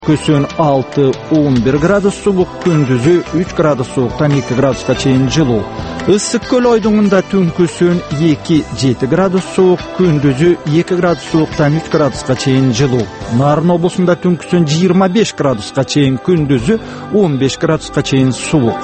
Күсүн 6-11 градус суук, күндүзү 3 градус сууктан 2 градуска чейин жылуу. Ысык көл ойдуңунда түнкүсүн 2-7 градус суук, күндүзү 2 градус сууктан 3 градуска чейин жылуу. Нарын облусунда түнкүсүн 25 градуска чейин, күндүзү 15 градуска чейин суук.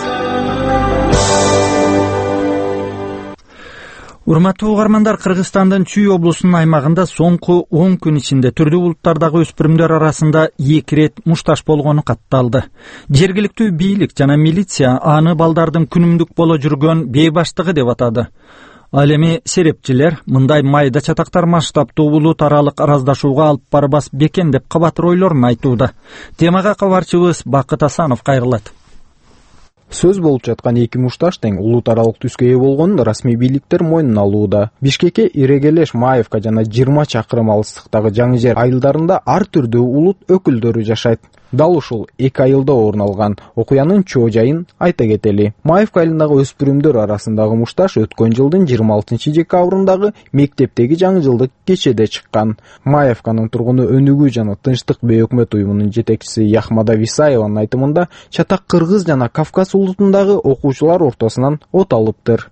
Урматтуу угармандар, Кыргызстандын Чүй облусунун аймагында соңку 10 күн ичинде түрдүү улуттардагы өспүрүмдөр арасында 2 рет мушташ болгону катталды. Жергиликтүү бийлик жана милиция аны балдардын күнүмдүк боло жүргөн бейбаштыгы деп атады. Ал эми серепчилер мындай майда чатактар масштабтуу улут аралык араздашууга алып барбас бекен деп кабатыр ойлорун айтууда. Темага кабарчыбыз Бакыт Асанов кайрылат. Сөз болуп жаткан 2 мушташ тең улут аралык түскө ээ болгонун расмий бийликтер мойнуна алууда. Бишкекке Ирегелеш, Маевка жана 20 чакырым алыстыктагы Жаңы Жер айылдарында ар түрдүү улут өкүлдөрү жашайт. Дал ушул 2 айылда орун алган окуянын чоо жайын айта кетели. Маевка айылындагы өспүрүмдөр арасындагы мушташ өткөн жылдын 26-декабрындагы мектептеги жаңы жылдык кечеде чыккан. Маевканын тургуну Өнүгүү жана Тынчтык бейөкмөт уюмунун жетекчиси Яхмада Висаеванын айтымында, чатак кыргыз жана Кавказ улутундагы окуучулар ортосунан от алыптыр.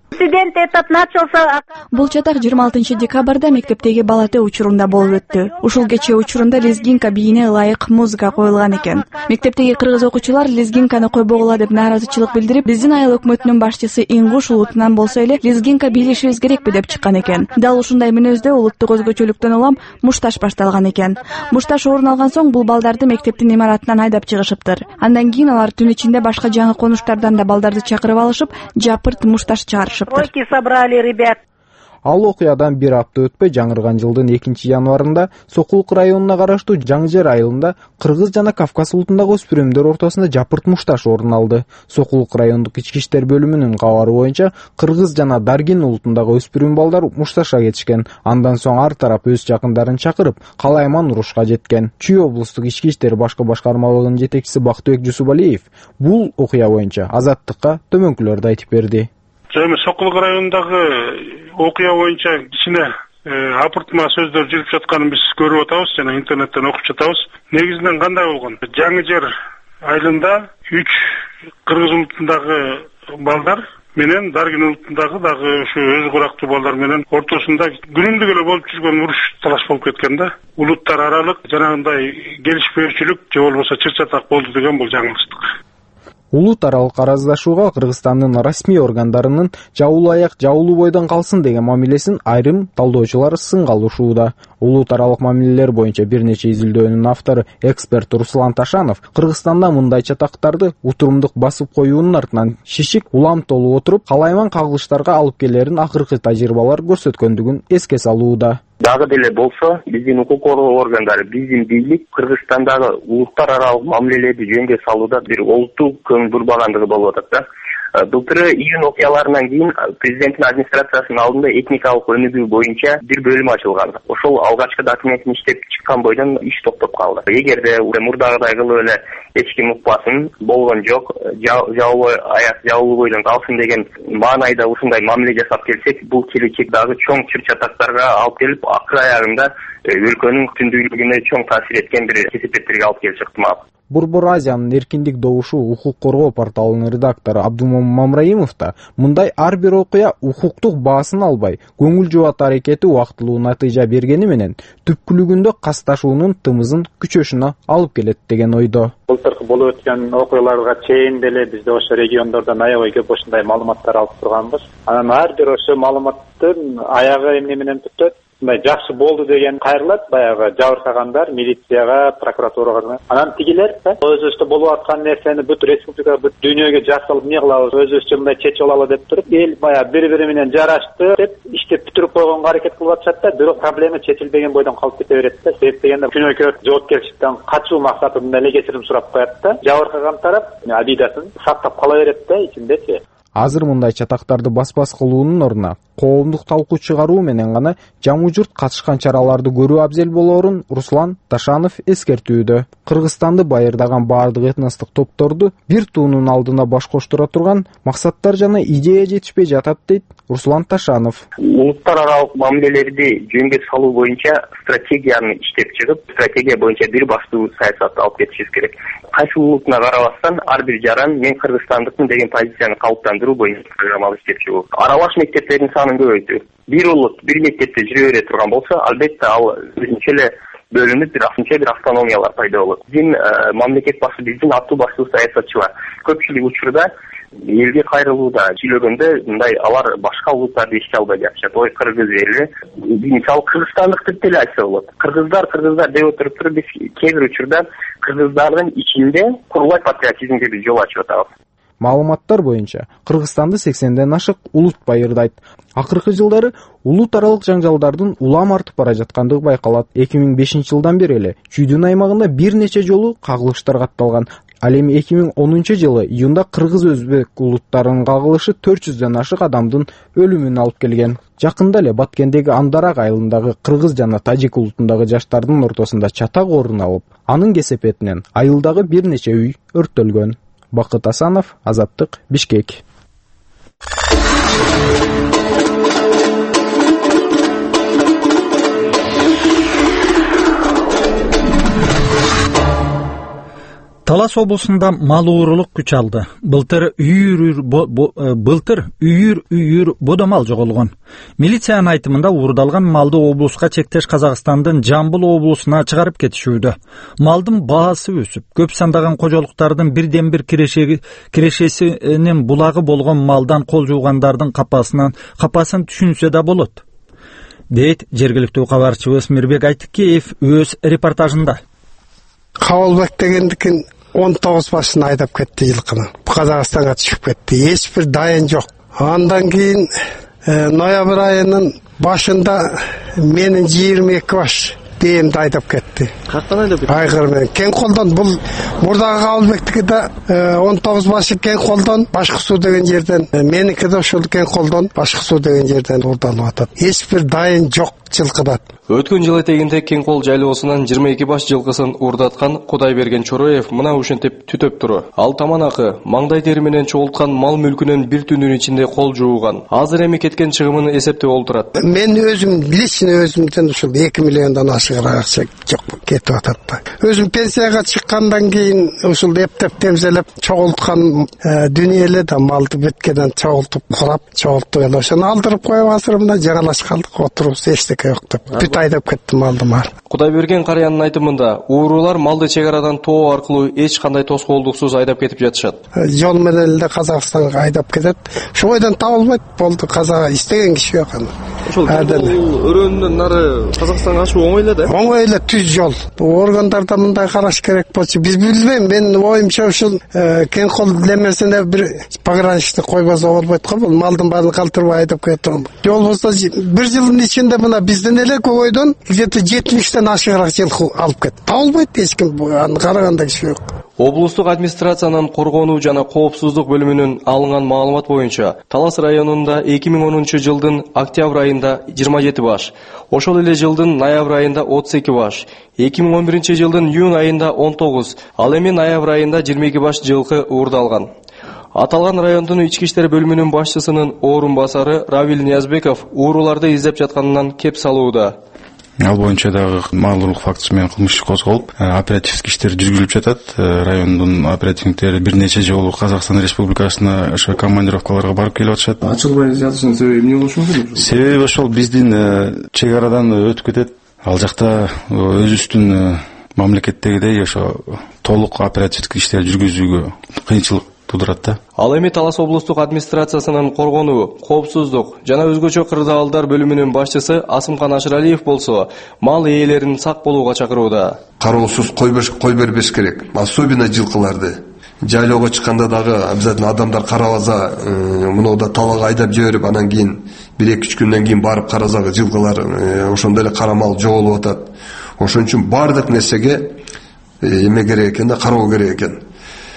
Бул чатак 26-декабрда мектептеги балаты учурунда болуп өттү. Ушул кече учурунда лезгинка бийине ылайык музыка коюлган экен. Мектептеги кыргыз окуучулар лезгинканы койбогула деп нааразычылык билдирип, биздин айыл өкмөтүнүн башчысы Ингуш улутунан болсо эле лезгинка бийлешибиз керекпи деп чыккан экен. Дал ушундай мүнөздө улуттук өзгөчөлүктөн улам мушташ башталган экен. Мушташ орун алган соң бул балдарды мектептин имаратынан айдап чыгышыптыр. Андан кийин алар түн ичинде башка жаңы конуштардан да балдарды чакырып алышып, жапырт мушташ чыгарышыптыр. Ал окуядан 1 апта өтпөй жаңырган жылдын 2-январында Сокулук районуна караштуу Жаңы Жер айылында кыргыз жана Кавказ улутундагы өспүрүмдөр ортосунда жапырт мушташ орун алды. Сокулук райондук ички иштер бөлүмүнүн кабары боюнча, кыргыз жана Даргин улутундагы өспүрүм балдар мушташка кетишкен. Андан соң ар тарап өз жакындарын чакырып, калайман урушка жеткен. Чүй облустук ички иштер башкы башкармалыгынын жетекчиси Бактыбек Жусубалиев бул окуя боюнча Азаттыкка төмөнкүлөрдү айтып берди. Сокулук районундагы окуя боюнча кичине апыртма сөздөр жүрүп жатканын биз көрүп атабыз жана интернеттен окуп жатабыз. Негизинен кандай болгон? Жаңы Жер айылында 3 кыргыз улутундагы балдар менен Даргин улутундагы дагы ушу өз курактуу балдар менен ортосунда күнүмдүк эле болуп жүргөн уруш талаш болуп кеткен да. Улуттар аралык жанагындай келишпөөрчүлүк же болбосо чыр-чатак болду деген бул жаңылыштык. Улут аралык араздашууга Кыргызстандын расмий органдарынын жабулуу аяк жабулуу бойдон калсын деген мамилесин айрым талдоочулар сынга алышууда. Улут аралык мамилелер боюнча бир нече изилдөөнүн автору эксперт Руслан Ташанов Кыргызстанда мындай чатактарды утурумдук басып коюунун артынан шишик улам толуп отуруп, калайман кагылыштарга алып келерин акыркы тажрыйбалар көрсөткөндүгүн эске салууда. Дагы деле болсо, биздин укук коргоо органдары, биздин бийлик Кыргызстандагы улуттар аралык мамилелерди жөнгө салууда бир олуттуу көңүл бурбагандыгы болуп атат да. Былтыры июнь окуяларынан кийин президенттин администрациясынын алдында этникалык өнүгүү боюнча бир бөлүм ачылган. Ошол алгачкы документин иштеп чыккан бойдон иш токтоп калды. Эгерде мурдагыдай кылып эле эч ким укпасын, болгон жок, жабулуу аяк жабулуу бойдон калсын деген маанайда ушундай мамиле жасап келсек, бул келечектеги чоң чыр-чатактарга алып келип, акыр аягында өлкөнүн түндүүлүгүнө чоң таасир эткен бир кесепеттерге алып келип чыкмак. Борбор Азиянын эркиндик добушу укук коргоо порталынын редактору Абдумомун Мамраимов да мындай ар бир окуя укуктук баасын албай, көңүл жубат аракети убактылуу натыйжа бергени менен түпкүлүгүндө касташуунун тымызын күчөшүнө алып келет деген ойдо. Былтыркы болуп өткөн окуяларга чейин деле бизде ошо региондордон аябай көп ушундай маалыматтар алып турганбыз. Анан ар бир ошо маалыматтын аягы эмне менен бүтөт? Мындай жакшы болду деген кайрылат баягы жабыркагандар милицияга, прокуратурага. Анан тигилер өзүбүздө болуп аткан нерсени бүт республика, бүт дүйнөгө жар салып эмне кылабыз, өзүбүзчө мындай чечип алалы деп туруп, эл баягы бири-бири менен жарашты деп иштеп бүтүрүп койгонго аракет кылып атышат да, бирок проблема чечилбеген бойдон калып кете берет да. Себеп дегенде күнөөкөр жоопкерчиликтен качуу максатында эле кечирим сурап коет да. Жабыркаган тарап абийдасын сактап кала берет да ичиндечи. Азыр мындай чатактарды бас-бас кылуунун ордуна коомдук талкуу чыгаруу менен гана жаңы журт катышкан чараларды көрүү абзел болоорун Руслан Ташанов эскертүүдө. Кыргызстанды байырдаган баардык этностук топторду бир туунун алдына баш коштура турган максаттар жана идея жетишпей жатат дейт Руслан Ташанов. Улуттар аралык мамилелерди жөнгө салуу боюнча стратегияны иштеп чыгып, стратегия боюнча бир баштуу саясатты алып кетишибиз керек. Кайсы улутуна карабастан ар бир жаран мен кыргызстандыкмын деген позицияны калыптандыруу боюнча программалар иштеп чыгуу. Аралаш мектептердин санын көбөйтүү. Бир улут бир мектепте жүрө бере турган болсо, албетте ал өзүнчө эле бөлүнүп, бир автономиялар пайда болот. Биздин мамлекет башы, биздин аттуу баштуу саясатчылар көпчүлүк учурда элге кайрылууда сүйлөгөндө мындай алар башка улуттарды эске албай жатышат. Ой, кыргыз эли, мисалы кыргызстандык деле айтса болот. Кыргыздар деп отуруп биз кээ бир учурда кыргыздардын ичинде курулай патриотизмге биз жол ачып атабыз. Маалыматтар боюнча Кыргызстанды 80ден ашык улут байырдайт. Акыркы жылдары улут аралык жаңжалдардын улам артып бара жаткандыгы байкалат. 2005-жылдан бери эле Чүйдүн аймагында бир нече жолу кагылыштар катталган. Ал эми 2010-жылы июнда кыргыз-өзбек улуттарынын кагылышы 400ден ашык адамдын өлүмүнө алып келген. Жакында эле Баткендеги Андарак айылындагы кыргыз жана тажик улутундагы жаштардын ортосунда чатак орун алып, анын кесепетинен айылдагы бир нече үй өрттөлгөн. Бакыт Асанов, Азаттык, Бишкек. Талас облусунда мал уурулук күч алды. Былтыр үйүр бодомал жоголгон. Милициянын айтымында уурдалган малды облуска чектеш Казакстандын Жамбыл облусуна чыгарып кетишүүдө. Малдын баасы өсүп, көп сандаган кожолуктардын бирден бир кирешесинин булагы болгон малдан кол жуугандардын капасын түшүнсө да болот, дейт жергиликтүү кабарчыбыз Мирбек Айтыкеев өз репортажында. Кабылбек дегендикин 19 башын айдап кетти жылкыны. Казакстанга түшүп кетти. Эч бир дайын жок. Андан кийин ноябрь айынын башында менин 22 баш бээмди айдап кетти. Каяктан айдап кетти? Айгыр менен. Кен колдон бул мурдагы Кабылбектики да 19 башы Кен колдон, Башкы суу деген жерден, меники да ошол Кен колдон, Башкы суу деген жерден уурдалып атат. Эч бир дайын жок жылкыдан. Өткөн жыл этегинде Кен кол жайлоосунан 22 баш жылкысын уурдаткан Кудайберген Чороев мына ушинтип түтөп туру. Ал таманакы маңдай тери менен чогулткан мал мүлкүнөн бир түндүн ичинде кол жууган. Азыр эми кеткен чыгымын эсептеп олтурат. Мен өзүм лично өзүмдөн ушул 2 миллиондон ашыгыраак акча жок кетип атат да. Өзүм пенсияга чыккандан кийин ушул эптеп темзелеп чогулткан дүниеле да малды бүткөдөн чогултуп курап, чогултуп эле ошону алдырып коюп азырында жаңалаш калдык, отурубуз эчтеке жок деп. Айдап кетти малды мар. Кудайберген карыянын айтымында уурулар малды чек арадан тоо аркылуу эч кандай тоскоолдуксуз айдап кетип жатышат. Жол менен эле Казакстанга айдап кетет. Ошол бойдон табылбайт, болду. Казак истеген киши жок аны. Ошол өрөөнүнөн нары Казакстанга ачуу оңой эле да? Оңой эле, түз жол. Органдарда мындай караш керек болчу. Биз билбейм, менин оюмча ушул Кен кол лемесине бир пограничник койбосо болбойт го, бул малдын баарын калтырбай айдап кетет. Жол болсо бир жылдын ичинде мына бизден эле көйдөн где-то 70тен ашыгыраак жылкы алып кетти. Табылбайт эч ким, аны караганда киши жок. Облустук администрациянын коргонуу жана коопсуздук бөлүмүнүн алынган маалымат боюнча, Талас районунда 2010-жылдын октябрь айында 27 баш, ошол эле жылдын ноябрь айында 32 баш, 2011-жылдын июнь айында 19, ал эми ноябрь айында 22 баш жылкы уурдалган. Аталган райондун ички иштер бөлүмүнүн башчысынын орун басары Равил Ниязбеков ууруларды издеп жатканынан кеп салууда. Ал боюнча дагы мал урук фактысы менен кылмыш иш козголуп, оперативдик иштер жүргүзүлүп жатат. Райондун оперативниктери бир нече жолу Казакстан Республикасына ошо командировкаларга барып келип атышат. Ачылбай жатышынын себеби эмне болушу мүмкүн? Себеби ошол биздин чек арадан өтүп кетет. Ал жакта өзүбүздүн мамлекеттегидей ошо толук оперативдик иштер жүргүзүүгө кыйынчылык тудурат да. Ал эми Талас облустук администрациясынын коргонуу, коопсуздук жана өзгөчө кырдаалдар бөлүмүнүн башчысы Асымкан Ашыралиев болсо, мал ээлерин сак болууга чакырууда. Кароосуз кой бербеш керек. Особенно жылкыларды. Жайлоого чыкканда дагы обязательно адамдар карабаза, мынуда талага айдап жиберип, анан кийин 1-2 күндөн кийин барып карасагы жылкылар ошондой эле кара мал жоголуп атат. Ошон үчүн бардык нерсеге эме керек экен да, кароо керек экен.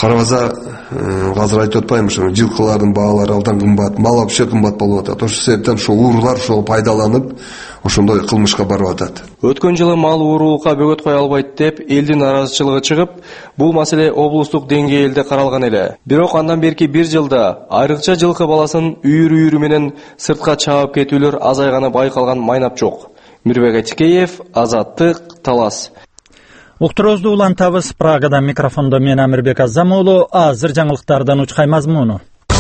карабаза азыр айтып атпаймынбы, ошо жылкылардын баалары алдан кымбат, мал вообще кымбат болуп атат. Ошол себептен ошо уурулар ошого пайдаланып, ошондой кылмышка барып атат. Өткөн жылы мал уурулукка бөгөт кое албайт деп элдин наразычылыгы чыгып, бул маселе облустук деңгээлде каралган эле. Бирок андан берки бир жылда айрыкча жылкы баласын үйүр менен сыртка чаап кетүүлөр азайганы байкалган майнап жок. Мирбек Атикеев, Азаттык, Талас. Уктуруубузду улантабыз. Прагадан микрофондо мен Амирбек Азамоğlu. Азыр жаңылыктардан учкай мазмуну.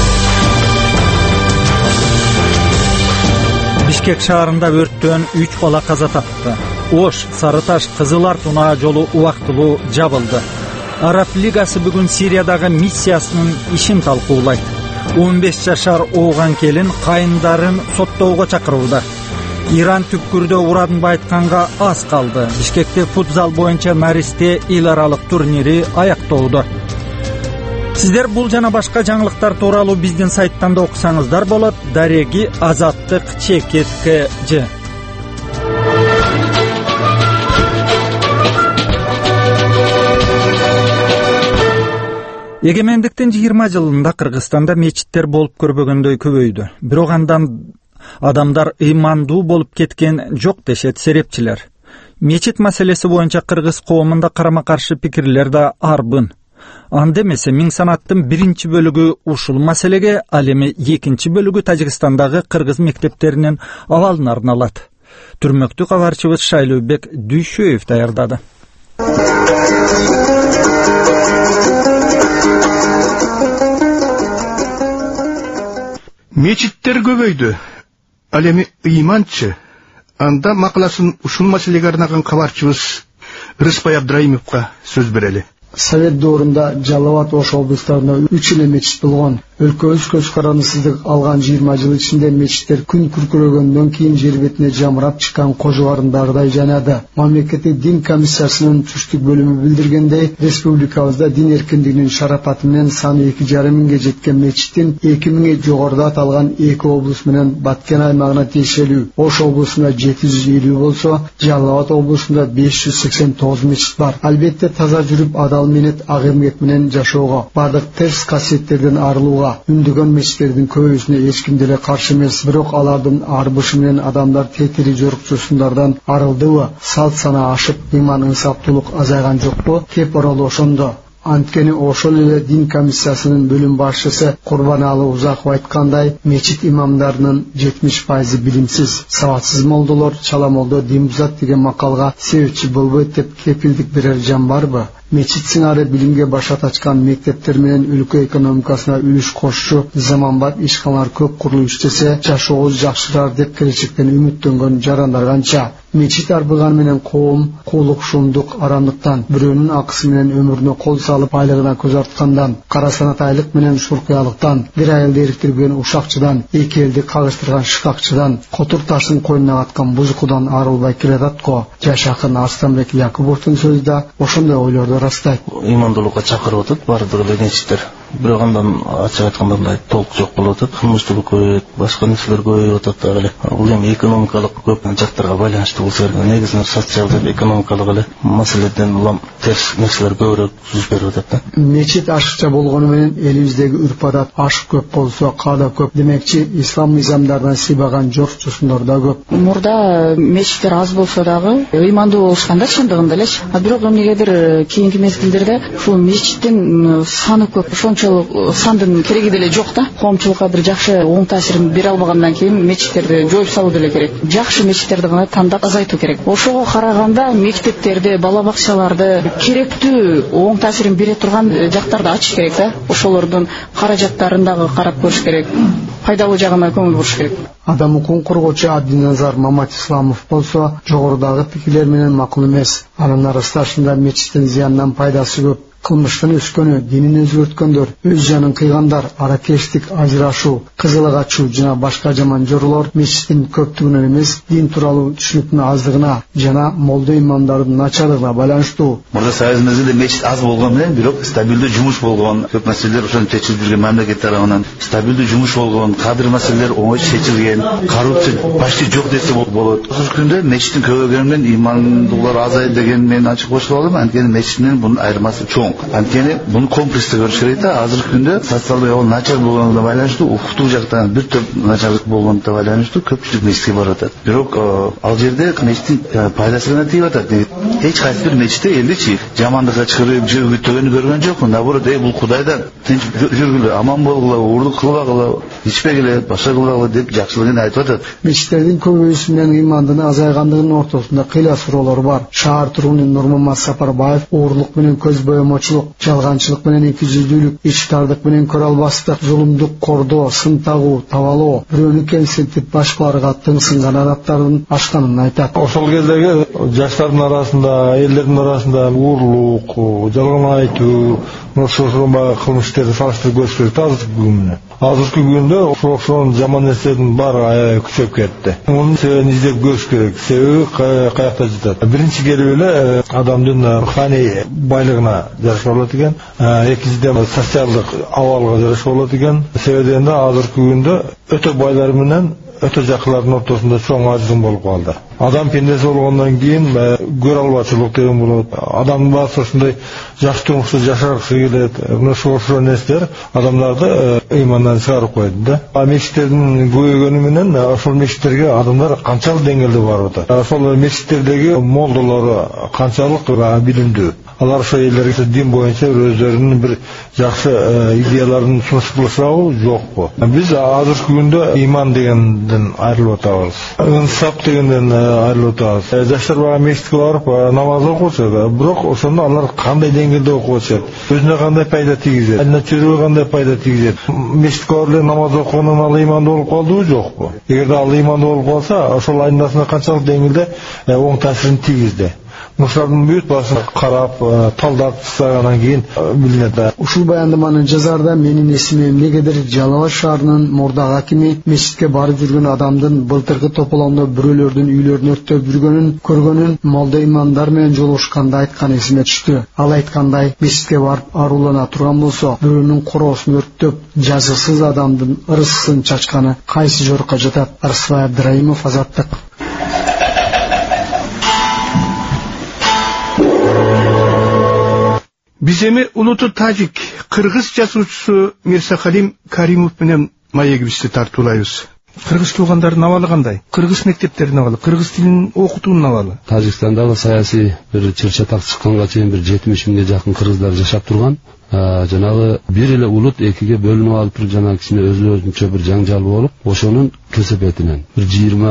Бишкек шаарында өрттөн 3 бала каза тапты. Ош, Сарыташ, Кызыл Арт унаа жолу убактылуу жабылды. Араб лигасы бүгүн Сириядагы миссиясынын ишин талкуулайт. 15 жашар ооган келин кайындарын соттоого чакырылды. Иран түпкүрдө урадынбы айтканга аз калды. Бишкекте футзал боюнча Маристе эл аралык турнири аяктоодо. Сиздер бул жана башка жаңылыктар тууралуу биздин сайттан да окусаңыздар болот. Дареги Азаттык ЧКТЖ. Эгемендиктин 20 жылында Кыргызстанда мечиттер болуп көрбөгөндөй көбөйдү. Бирок андан адамдар ыймандуу болуп кеткен жок дешет серепчилер. Мечит маселеси боюнча кыргыз коомунда карама-каршы пикирлер да арбын. Анда эмесе Миң санаттын 1 бөлүгү ушул маселеге, ал эми 2 бөлүгү Тажикстандагы кыргыз мектептеринин абалына арналат. Түрмөктүү кабарчыбыз Шайлообек Дүйшөев даярдады. Мечиттер көбөйдү. Ал эми ыйманчы. Анда макаласын ушул маселеге арнаган кабарчыбыз Рыспай Абдраимовго сөз берели. Совет доорунда Жалал абад Ош облустарында 3 эле мечит болгон. Өлкөбүз көз карандысыздык алган 20 жыл ичинде мечиттер күн күркүрөгөндөн кийин жер бетине жамырап чыккан кожубарындагыдай жанады. Мамлекеттик дин комиссиясынын түштүк бөлүмү билдиргендей, республикабызда дин эркиндигинин шарапаты менен саны 2,5 миңге жеткен мечиттин 2 миңи жогоруда аталган 2 облус менен Баткен аймагына тиешелүү. Ош облусунда 750 болсо, Жалал абад облусунда 589 мечит бар. Албетте таза жүрүп адал менет ак эмгек менен жашоого, бардык терс касиеттерден арылууга үндөгөн мечиттердин көбүсүнө эч ким деле каршы эмес. Бирок алардын арбышы менен адамдар тетири жорукчусундардан арылдыбы, салт сана ашып, ыйман ынсаптуулук азайган жокпу? Кеп оролу ошондо. Анткени ошол эле дин комиссиясынын бөлүм башчысы Курбаналы Узаков айткандай, мечит имамдарынын 70% билимсиз, сабатсыз молдолор чала молдо дин бузат деген макалга себепчи болбойт деп кепилдик берер жан барбы? Мечит сыңары билимге башат ачкан мектептер менен өлкө экономикасына үлүш кошчу заманбап ишканалар көп курулуп иштесе, жашообуз жакшырар деп келечектен үмүттөнгөн жарандар канча. Мечит арбыган менен коом куулук, шумдук, арамдыктан, бирөөнүн акысы менен өмүрүнө кол салып айлыгына көз арткандан, кара санатайлык менен шуркуялыктан, бир айылды эриктирген ушакчыдан, эки элди кагыштырган шыкакчыдан, котур ташын койнуна каткан бузукудан арылбай келатат го. Жаш акын Арстанбек Якубовдун сөзү да ошондой ойлорду растайт. Ыймандуулукка чакырып атат баардык эле мечиттер. Бирок андан ачык айтканда мындай толк жок болуп атат. Кылмыштуулук көбөйөт, башка нерселер көбөйүп атат дагы эле. Бул эми экономикалык көп жактарга байланыштуу болсо керек. Негизинен социалдык, экономикалык эле маселеден улам терс нерселер көбүрөөк жүз берип атат да. Мечит ашыкча болгону менен элибиздеги үрп-адат ашык көп болсо каада көп. Демекчи, ислам мыйзамдарынан сыйбаган жорукчусундар да көп. Мурда мечиттер аз болсо дагы ыймандуу болушканда чындыгында элечи. Бирок эмнегедир кийинки мезгилдерде ушул мечиттин саны көп. Ошончолук сандын кереги деле жок да. Коомчулукка бир жакшы оң таасирин бере албагандан кийин мечиттерди жоюп салуу деле керек. Жакшы мечиттерди гана тандап азайтуу керек. Ошого караганда мектептерди, бала бакчаларды керектүү оң таасирин бере турган жактарды ачыш керек да. Ошолордун каражаттарын дагы карап көрүш керек. Пайдалуу жагына көңүл буруш керек. Адам укугун коргоочу Абдиназар Маматисламов болсо, жогорудагы пикирлер менен макул эмес. Анын арасында мечиттин зыянынан пайдасы көп. Кылмыштан өскөнү, динин өзгөрткөндөр, өз жанын кыйгандар, аракештик, ажырашуу, кызылык ачуу жана башка жаман жорулор мечиттин көптүгүнөн эмес, дин тууралуу түшүнүктүн аздыгына жана молдо имамдардын начарлыгына байланыштуу. Мурда Союз мезгилинде мечит аз болгон менен, бирок стабилдүү жумуш болгон, көп маселелер ошону чечилип жүргөн мамлекет тарабынан стабилдүү жумуш болгон, кадр маселелер оңой чечилген, коррупция почти жок десе болот. Ошол күндө мечиттин көбөйгөнү менен имандуулар азайды деген мен ачык коштуп алам, анткени мечит менен бунун айырмасы чоң. Анткени буну комплекстүү көрүш керек да. Азыркы күндө социалдык абал начар болгонуна байланыштуу, укуктуу жактан бир топ начарлык болгонуна байланыштуу көпчүлүк мечитке барып атат. Бирок ал жерде мечиттин пайдасы гана тийип атат. Эч кайсы бир мечитте элдичи жамандыкка чыгырып, үгүттөгөнү көргөн жокмун. Наоборот, бул Кудайдан тынч жүргүлө, аман болгула, уурдук кылбагыла, ичпегиле, башка кылбагыла деп жакшылыгын айтып атат. Мечиттердин көбөйүүсү менен ыймандын азайгандыгынын ортосунда кыйла суроолор бар. Шаар тургуну Нурмамат Сапарбаев оорлук менен көз боемочулук, жалганчылык менен экижүздүүлүк, ичтардык менен көрө албастык, зулумдук кордоо, сын тагуу, табалоо, бирөөнү кемсинтип башкаларга тыңсынган адаттарын ашканын айтат. Ошол кездеги жаштардын арасында, элдердин арасында уурлук, жалган айтуу, ошол кылмыштерди салыштырып көрүш керек азыркы күн менен. Азыркы күндө ошол жаман нерселердин баары аябай күчөп кетти. Мунун себебин издеп көрүш керек. Себеби каякта жатат? Биринчи келип эле адамдын руханий байлыгына жараша болот экен, экинчиден социалдык абалга жараша болот экен. Себебинде азыркы күндө өтө байлар менен өтө жакшылардын ортосунда чоң ажырым болуп калды. Адам пендеси болгондон кийин көрө албачылык деген болот. Адамдын баасы ушундай жакшы турмушта жашагысы келет. Ошол нерселер адамдарды ыймандан чыгарып коет да. Мечиттердин көбөйгөнү менен ошол мечиттерге адамдар канчалык деңгээлде барып атат. Ошол мечиттердеги молдолору канчалык билимдүү. Алар ошол элдерге дин боюнча өздөрүнүн бир жакшы идеяларын сунуш кылышабы, жокпу? Биз азыркы күндө ыйман дегенден айрылып атабыз. Инсап дегенден айрылып атабыз. Жаштар бага мечитке барып намаз окушат, бирок ошону алар кандай деңгээлде окушат, өзүнө кандай пайда тийгизет, чөйрөгө кандай пайда тийгизет. Мечитке барып эле намаз окугандан ал ыймандуу болуп калдыбы, жокпу? Эгерде ал ыймандуу болуп калса, ошол айнасына канчалык деңгээлде оң таасирин тийгизди. Мушулардын бүт башын карап, талдап чыккандан кийин билинет. Ушул баяндаманы жазарда менин эсиме эмнегедир Жалал Абад шаарынын мурдагы акими мечитке барып жүргөн адамдын былтыркы тополоомдо бирөөлөрдүн үйлөрүн өрттөп жүргөнүн көргөнүн, молдо имамдар менен жолугушканда айтканы эсиме түштү. Ал айткандай, мечитке барып арулана турган болсо, бирөөнүн короосун өрттөп, жазыксыз адамдын ырыскысын чачканы кайсы жорукка жатат? Арсвай Абдраимов, Азаттык. Биз эми улуту тажик, кыргыз жазуучусу Мирсахалим Каримов менен маегибизди тартуулайбыз. Кыргыз туугандардын абалы кандай? Кыргыз мектептеринин абалы, кыргыз тилин окутуунун абалы. Тажикстандагы саясий бир чыр-чатак чыкканга чейин бир 70 миңге жакын кыргыздар жашап турган. Жанагы бир эле улут экиге бөлүнүп алып туруп, жана кичине өзүнчө бир жаңжал болуп, ошонун кесепетинен бир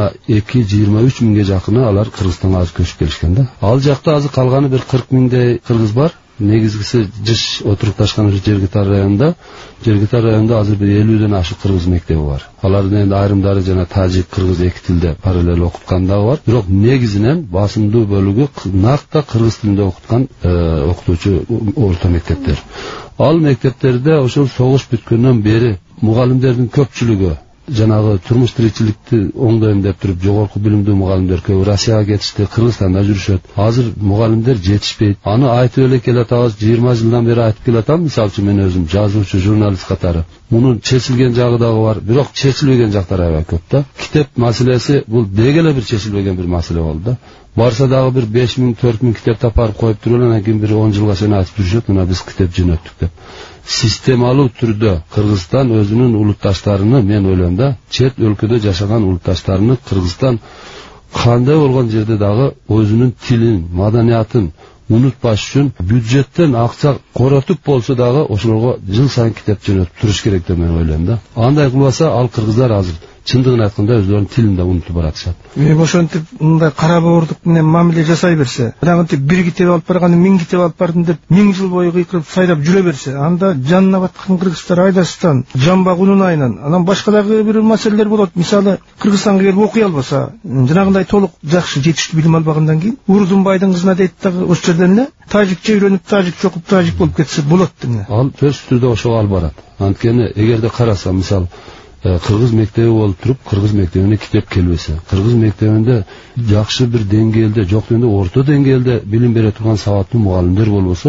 22-23 миңге жакыны алар Кыргызстанга азыр көчүп келишкен да. Ал жакта азыр калганы бир 40 миңдей кыргыз бар. Негизгиси жыш отурукташкан Жергитар районунда азыр бир 50ден ашык кыргыз мектеби бар. Алардын энди айрымдары жана тажик, кыргыз эки тилде параллел окуткан да бар. Бирок негизинен басымдуу бөлүгү накта кыргыз тилинде окуткан окутуучу орто мектептер. Ал мектептерде ошол согуш бүткөндөн бери мугалимдердин көпчүлүгү жанагы турмуш тиричиликти оңдойм деп туруп жогорку билимдүү мугалимдер көп Россияга кетишти, Кыргызстанда жүрүшөт. Азыр мугалимдер жетишпейт. Аны айтып эле келатабыз, 20 жылдан бери айтып келатам. Мисалы үчүн мен өзүм жазуучу, журналист катары. Мунун чечилген жагы дагы бар, бирок чечилбеген жактары аябай көп да. Китеп маселеси бул дегеле бир чечилбеген бир маселе болду да. Барса дагы бир 5 миң, 4 миң китеп тапарып коюп туруп эле, анан кийин бир 10 жылга чейин айтып жүрүшөт, мына биз китеп жөнөттүк деп. Системалуу түрдө Кыргызстан өзүнүн улутташтарыны, мен ойлойм да, чет өлкөдө жашаган улутташтарыны Кыргызстан кандай болгон жерде дагы өзүнүн тилин, маданиятын унутпаш үчүн бюджеттен акча коротуп болсо дагы ошолорго жыл сайын китеп жөнөтүп туруш керек деп мен ойлойм да. Андай кылбаса ал кыргыздар азыр чындыгын айтканда өзлөрүнүн тилин да унутуп баратышат. Ошентип мындай кара боордук менен мамиле жасай берсе, антип бир китеп алып барганы 1000 китеп алып бардым деп 1000 жыл бою кыйкырып сайрап жүрө берсе, анда жанына баткан кыргыздар Айдастан, Жамбак унунайынан, анан башка дагы бир маселелер болот. Мисалы, Кыргызстанга келип окуй албаса, жанагындай толук жакшы жетиштүү билим албагандан кийин, Урдун байдын кызына дейт дагы ошол жерден эле тажикче үйрөнүп, тажикче окуп, тажик болуп кетсе болот деп. Ал сөзсүз түрдө ошого алып барат. Анткени эгерде караса, мисалы кыргыз мектеби болуп туруп, кыргыз мектебине китеп келбесе, кыргыз мектебинде жакшы бир деңгээлде, жок дегенде орто деңгээлде билим бере турган сабаттуу мугалимдер болбосо,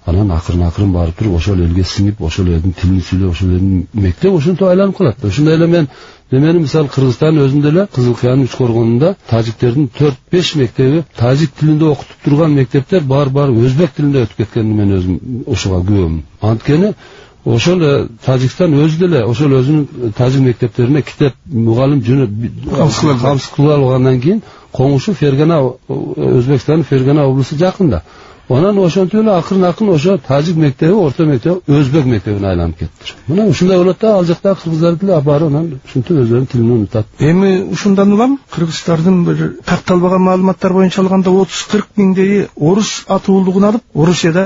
анан акырын барып туруп ошол элге сиңип, ошол элдин тилин сүйлөп, ошол элдин мектеп ошентип айланып калат. Ошондой эле мен демени мисалы Кыргызстандын өзүндө эле Кызыл Кыянын үч коргонунда тажиктердин 4-5 мектеби тажик тилинде окутуп турган мектептер бар өзбек тилинде өтүп кеткенин мен өзүм ошого күбөмүн. Анткени ошол Тажикстан өзү деле ошол өзүнүн тажик мектептерине китеп мугалим жөнөтүп камсыз кылып алгандан кийин коңушу Фергана, Өзбекстандын Фергана облусу жакында. Анан ошентип эле акырын ошо тажик мектеби, орто мектеби өзбек мектебине айланып кеттир. Мына ушундай болот да, ал жакта кыргыздар деле барып анан ушинтип өздөрүнүн тилин унутат. Эми ушундан улам Кыргыздардын бир такталбаган маалыматтар боюнча алганда 30-40 миңдей орус атуулугун алып Орусияда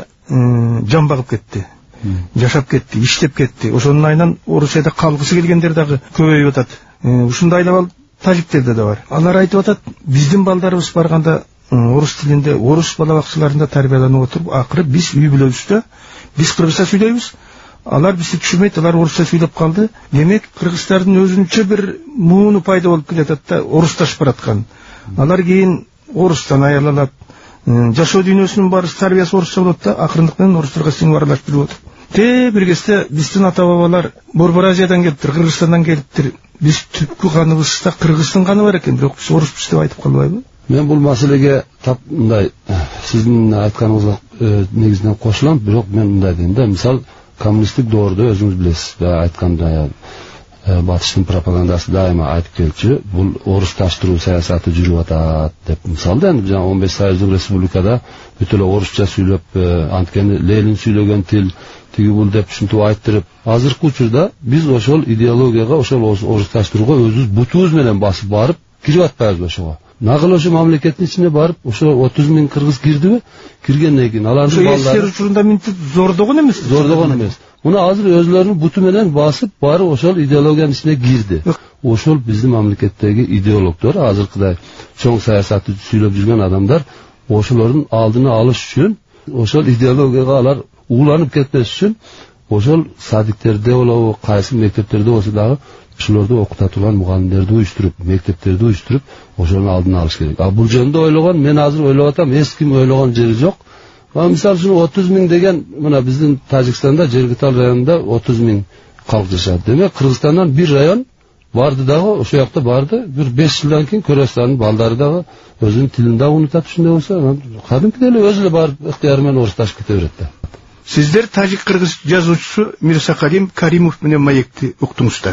жан багып кетти. Жашап кетти, иштеп кетти. Ошонун айынан Орусияда калгысы келгендер дагы көбөйүп атат. Ушундай эле тажиктерде да бар. Алар айтып атат, биздин балдарыбыз барганда орус тилинде, орус бала бакчаларында тарбияланып отуруп, акыры биз үй бүлөбүздө биз кыргызча сүйлөйбүз. Алар бизди түшүнбөйт, алар орусча сүйлөп калды. Демек, кыргыздардын өзүнчө бир мууну пайда болуп келатат да, орусташып бараткан. Алар кийин орустан аялалат. Жашоо дүйнөсүнүн баарысы тарбиясы орусча болот да, акырындык менен орустарга сиңип аралашып жүрүп атат. Бир кезде биздин ата бабалар Борбор Азиядан келиптир, Кыргызстандан келиптир. Биз түпкү каныбызда кыргыздын каны бар экен, бирок биз оруспуз деп айтып калбайбы? Мен бул маселеге тап мындай сиздин айтканыңызга негизинен кошулам, бирок мен мындай дейм да, мисал коммунисттик доордо өзүңүз билесиз, айткандай батыштын пропагандасы дайыма айтып келчү, бул орусташтыруу саясаты жүрүп атат деп. Мисалда эми жана 15 союздук республикада бүт эле орусча сүйлөп, анткени Ленин сүйлөгөн тил тиги бул деп ушинтип айттырып, азыркы учурда биз ошол идеологияга, ошол орусташтырууга өзүбүз бутубуз менен басып барып кирип атпайбыз ошого. Нагыл ошо мамлекеттин ичине барып, ошо 30 миң кыргыз кирдиби? Киргенден кийин алардын балдары эстер учурунда мынтип зордогон эмес. Зордогон эмес. Муну азыр өзлөрүнүн буту менен басып барып ошол идеологиянын ичине кирди. Ошол биздин мамлекеттеги идеологдор, азыркыдай чоң саясатты сүйлөп жүргөн адамдар, ошолордун алдын алыш үчүн, ошол идеологияга алар ууланып кетпеш үчүн, ошол садиктерде болобу, кайсы мектептерде болсо дагы ошолорду окута турган мугалимдерди уюштуруп, мектептерди уюштуруп, ошонун алдын алыш керек. Бул жөнүндө ойлогон, мен азыр ойлоп атам, эч ким ойлогон жери жок. Мисалы үчүн 30 миң деген, мына биздин Тажикстанда, Жергитал районунда 30 миң калк жашайт. Демек, Кыргызстандан бир район барды дагы, ошол жакта барды, бир 5 жылдан кийин Кыргызстандын балдары дагы өзүнүн тилин дагы унутат, ушундай болсо, кадимкидей эле өзү эле барып ыктыяры менен орусташып кете берет да. Сиздер тажик-кыргыз жазуучусу Мирсакалим Каримов менен маекти уктуңуздар.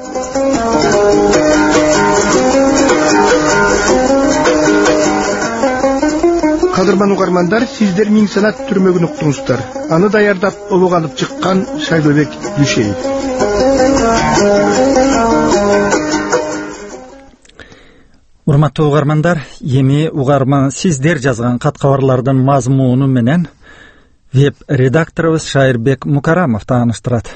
Кадырман угармандар, сиздер Миң санат түрмөгүн уктуңуздар. Аны даярдап улуг алып чыккан Шайлообек Дүйшеев. Урматтуу угармандар, эми угарман сиздер жазган кат кабарлардын мазмуну менен веб редакторубуз Шайырбек Мукарамов тааныштырат.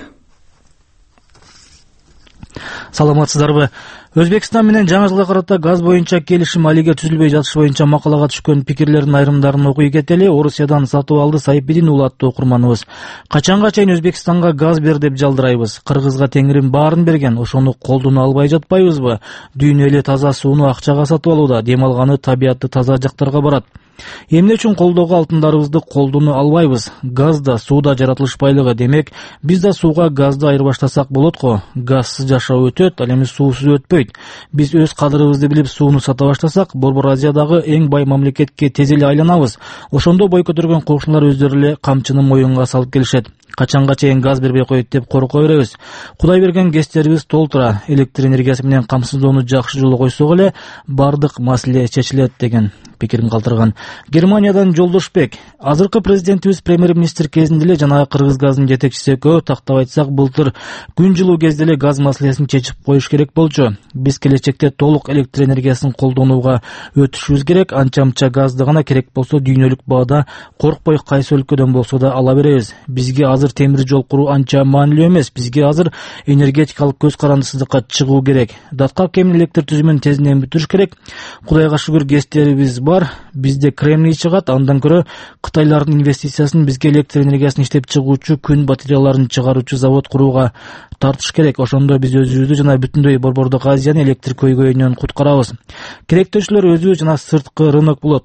Саламатсыздарбы? Өзбекстан менен жаңы жылга карата газ боюнча келишим алиге түзүлбөй жатыш боюнча макалага түшкөн пикирлердин айрымдарын окуй кетели. Орусиядан сатып алды Сайпидин уулу аттуу окурманыбыз. Качанга чейин Өзбекстанга газ бер деп жалдырайбыз? Кыргызга теңирим баарын берген, ошону колдоно албай жатпайбызбы? Дүйнө эле таза сууну акчага сатып алууда, дем алганы табиятты таза жактарга барат. Эмне үчүн колдоого алтындарыбызды колдоно албайбыз? Газ да, суу да жаратылышпайлыгы. Демек, биз да сууга газды айырбаштасак болот го. Газсыз жашоо өтөт, ал эми суусуз өтпөйт. Биз өз кадырыбызды билип сууну сата баштасак, Борбор Азиядагы эң бай мамлекетке тез эле айланабыз. Ошондо бой көтөргөн кошуналар өздөрү эле камчыны моюнга салып келишет. Качанга чейин газ бербей коет деп корко беребиз. Кудай берген гэстерибиз толтура. Электр энергиясы менен камсыздоону жакшы жолго койсок эле бардык маселе чечилет деген пикирин калтырган. Германиядан Жолдошбек. Азыркы президентибиз премьер-министр кезинде эле жана кыргыз газынын жетекчиси экөө, тактап айтсак, былтыр күн жылуу кезде эле газ маселесин чечип коюш керек болчу. Биз келечекте толук электр энергиясын колдонууга өтүшүбүз керек. Анча-мынча газды гана керек болсо дүйнөлүк баада коркпой кайсы өлкөдөн болсо да ала беребиз. Бизге азыр темир жол куруу анча маанилүү эмес. Бизге азыр энергетикалык көз карандысыздыкка чыгуу керек. Датка кемин электр түзүмүн тезинен бүтүрүш керек. Кудайга шүгүр гэстерибиз бар. Бизде кремний чыгат, андан көрө Кытайлардын инвестициясын бизге электр энергиясын иштеп чыгуучу күн батареяларын чыгаруучу завод курууга тартыш керек. Ошондо биз өзүбүздү жана бүтүндөй Борбордук Азияны электр көйгөйүнөн куткарабыз. Керектөөчүлөр өзү жана сырткы рынок болот.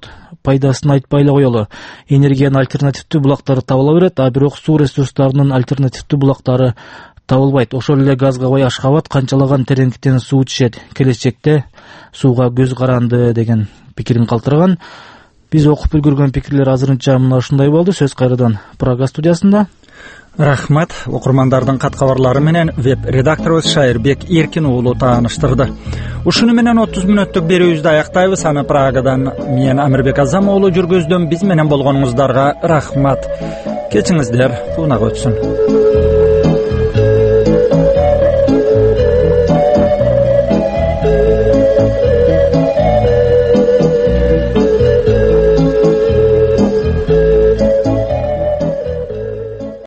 пайдасын айтпай эле коелу. Энергиянын альтернативдүү булактары табыла берет, а бирок суу ресурстарынын альтернативдүү булактары табылбайт. Ошол эле газга бай Ашхабад канчалаган тереңдиктен суу ичет, келечекте сууга көз каранды деген пикирин калтырган. Биз окуп үлгүргөн пикирлер азырынча мына ушундай болду. Сөз кайрадан Прага студиясында. Рахмат. Окурмандардын кат кабарлары менен веб-редакторубуз Шайырбек Эркин уулу тааныштырды. Ушуну менен 30 мүнөттүк берүүбүздү аяктайбыз. Аны Прагадан мен Амирбек Азам уулу жүргөздүм. Биз менен болгонуңуздарга рахмат. Кечиңиздер кунак өтсүн.